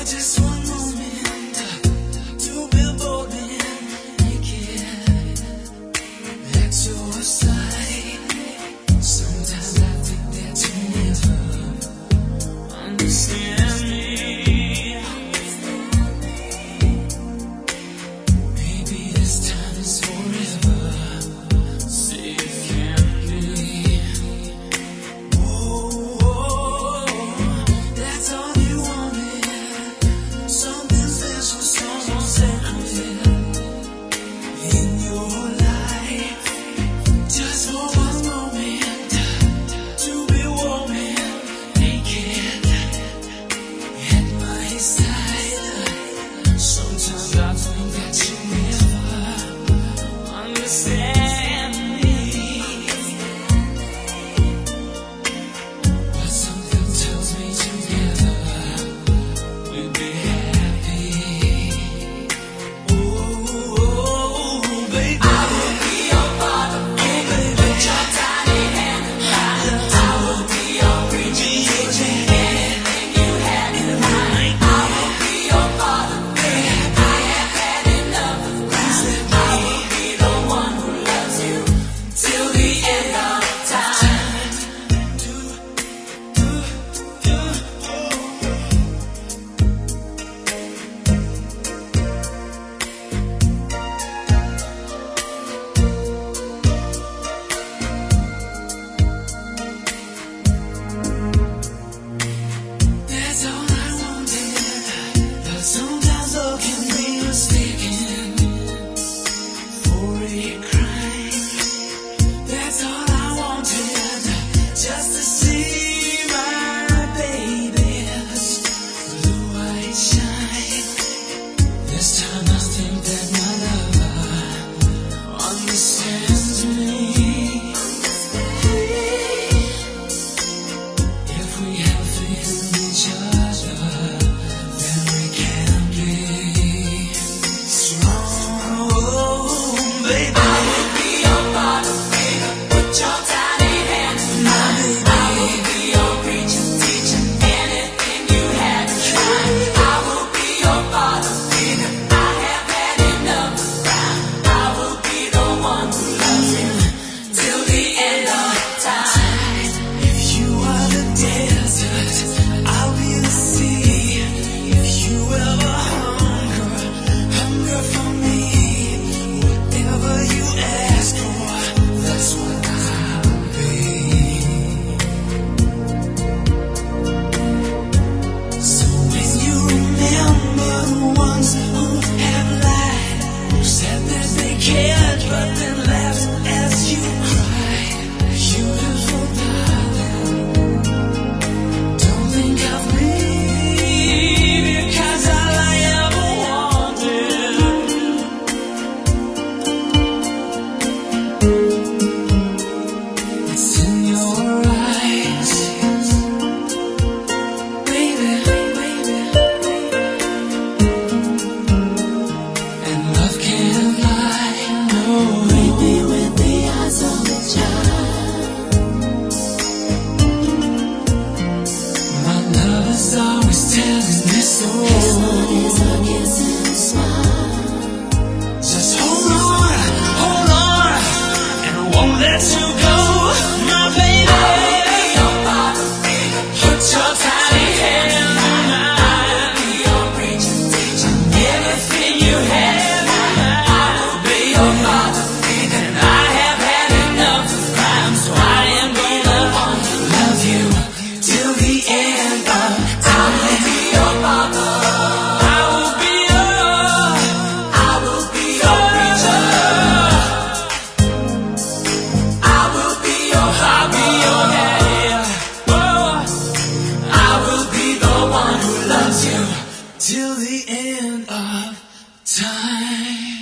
Just one moment to be bold and naked at your side. Sometimes I think that you never understand me. Maybe this time is forever. See if can be. Oh, that's all you wanted. Something special, someone sacred in your life. Just for one moment to be warm and naked at my side. Sometimes I think that you never understand me, but something tells me together we'll be happy. Oh, baby, I will be your father, baby. Put your tiny hand in mine. I will be your preacher, teacher, anything you had in mind. I will be your father, baby. I have had enough of crying. I will be the one who loves you till the end of time. That's all I wanted, but sometimes love can be mistaken for a crime. That's all I wanted, just to see my baby's blue-eyed shine. This time I think that my lover understands me. If we have faith in each other, then we can be strong. Oh, baby, I will be your father, baby. Put your tiny hand in mine. I will be your preacher, teacher, anything you had to try. I will be your father, baby. I have had enough of crying. I will be the one who loves you till the end of time. If you are the desert, I'll be the sea. If you ever hunger for me, whatever you ask for, that's what I'll be. So when you remember the ones who have lied, who said that they cared but then laughed as you cried, beautiful darling, don't think of me, because all I ever wanted is in your eyes, baby, and love can't lie, no. Baby, with the eyes of a child, my love is always telling me so. His love is a kiss and a smile. Just hold on, and I won't let you go, my baby. I will be your father, baby. Put your tiny hand in mine. I will be your preacher, teacher, everything you have. I will be your father, baby. And I have had enough of crime, so I am gonna love you till the end of time. I will be your father. I will be your preacher. I will be your daddy. Oh, I will be the one who loves you till the end of time.